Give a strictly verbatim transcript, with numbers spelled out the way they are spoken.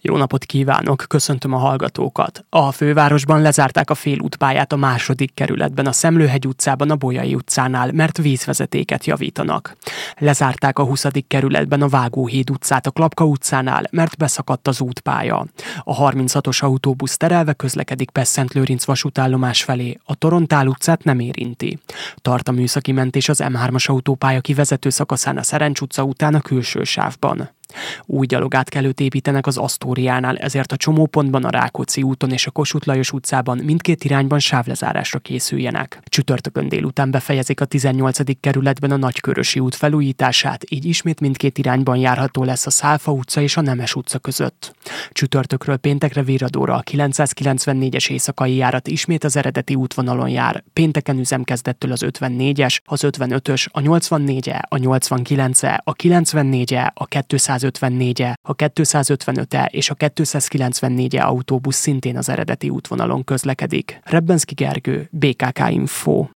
Jó napot kívánok, köszöntöm a hallgatókat. A fővárosban lezárták a félútpályát a második kerületben, a Szemlőhegy utcában, a Bolyai utcánál, mert vízvezetéket javítanak. Lezárták a huszadik kerületben a Vágóhíd utcát a Klapka utcánál, mert beszakadt az útpálya. A harminchatos autóbusz terelve közlekedik Pest-Szentlőrinc vasútállomás felé, a Torontál utcát nem érinti. Tart a műszaki mentés az em hármas autópálya kivezető szakaszán a Szerencs utca után a külső sávban. Új gyalogátkelőt építenek az Asztóriánál, ezért a csomópontban a Rákóczi úton és a Kossuth Lajos utcában mindkét irányban sávlezárásra készüljenek. Csütörtökön délután befejezik a tizennyolcadik kerületben a Nagykörösi út felújítását, így ismét mindkét irányban járható lesz a Szálfa utca és a Nemes utca között. Csütörtökről péntekre Virradóra a kilencszázkilencvennégyes éjszakai járat ismét az eredeti útvonalon jár, pénteken üzemkezdettől az ötvennégyes, az ötvenötös, a nyolcvannégy, a nyolcvankilenc, a kilencvennégy, a kétszázötvennégy, a kétszázötvenöt és a kétszázkilencvennégy autóbusz szintén az eredeti útvonalon közlekedik. Rebbenszky Gergő, bé ká ká Info.